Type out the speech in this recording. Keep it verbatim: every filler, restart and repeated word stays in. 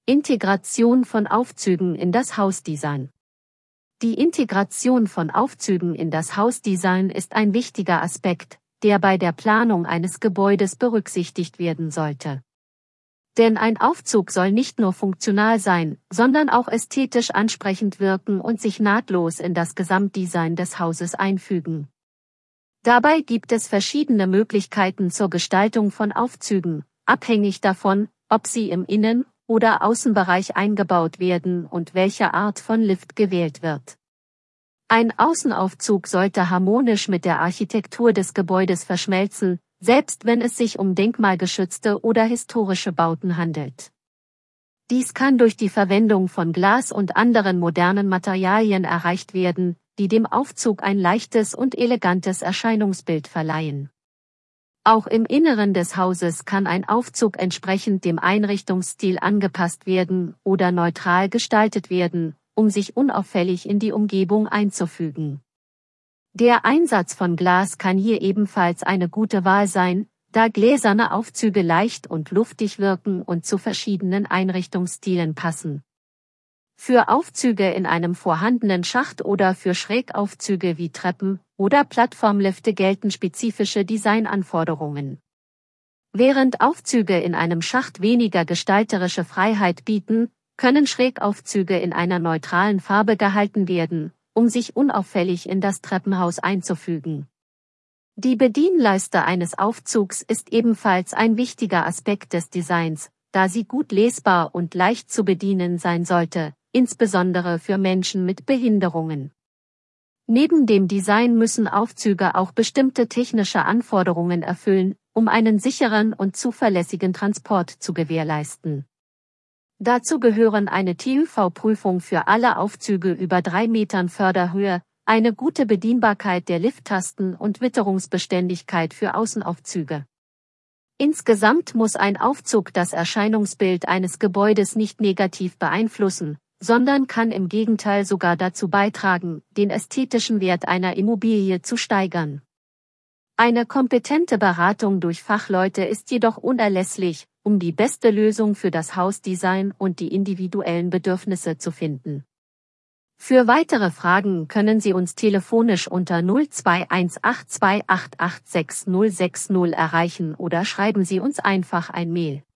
Integration von Aufzügen in das Hausdesign. Die Integration von Aufzügen in das Hausdesign ist ein wichtiger Aspekt, der bei der Planung eines Gebäudes berücksichtigt werden sollte. Denn ein Aufzug soll nicht nur funktional sein, sondern auch ästhetisch ansprechend wirken und sich nahtlos in das Gesamtdesign des Hauses einfügen. Dabei gibt es verschiedene Möglichkeiten zur Gestaltung von Aufzügen, abhängig davon, ob sie im Innen- oder Außenbereich eingebaut werden und welche Art von Lift gewählt wird. Ein Außenaufzug sollte harmonisch mit der Architektur des Gebäudes verschmelzen, selbst wenn es sich um denkmalgeschützte oder historische Bauten handelt. Dies kann durch die Verwendung von Glas und anderen modernen Materialien erreicht werden, die dem Aufzug ein leichtes und elegantes Erscheinungsbild verleihen. Auch im Inneren des Hauses kann ein Aufzug entsprechend dem Einrichtungsstil angepasst werden oder neutral gestaltet werden, um sich unauffällig in die Umgebung einzufügen. Der Einsatz von Glas kann hier ebenfalls eine gute Wahl sein, da gläserne Aufzüge leicht und luftig wirken und zu verschiedenen Einrichtungsstilen passen. Für Aufzüge in einem vorhandenen Schacht oder für Schrägaufzüge wie Treppen- oder Plattformlifte gelten spezifische Designanforderungen. Während Aufzüge in einem Schacht weniger gestalterische Freiheit bieten, können Schrägaufzüge in einer neutralen Farbe gehalten werden, um sich unauffällig in das Treppenhaus einzufügen. Die Bedienleiste eines Aufzugs ist ebenfalls ein wichtiger Aspekt des Designs, da sie gut lesbar und leicht zu bedienen sein sollte, insbesondere für Menschen mit Behinderungen. Neben dem Design müssen Aufzüge auch bestimmte technische Anforderungen erfüllen, um einen sicheren und zuverlässigen Transport zu gewährleisten. Dazu gehören eine TÜ V-Prüfung für alle Aufzüge über drei Metern Förderhöhe, eine gute Bedienbarkeit der Lifttasten und Witterungsbeständigkeit für Außenaufzüge. Insgesamt muss ein Aufzug das Erscheinungsbild eines Gebäudes nicht negativ beeinflussen, sondern kann im Gegenteil sogar dazu beitragen, den ästhetischen Wert einer Immobilie zu steigern. Eine kompetente Beratung durch Fachleute ist jedoch unerlässlich, um die beste Lösung für das Hausdesign und die individuellen Bedürfnisse zu finden. Für weitere Fragen können Sie uns telefonisch unter null zwei eins acht zwei acht acht sechs null sechs null erreichen oder schreiben Sie uns einfach ein Mail.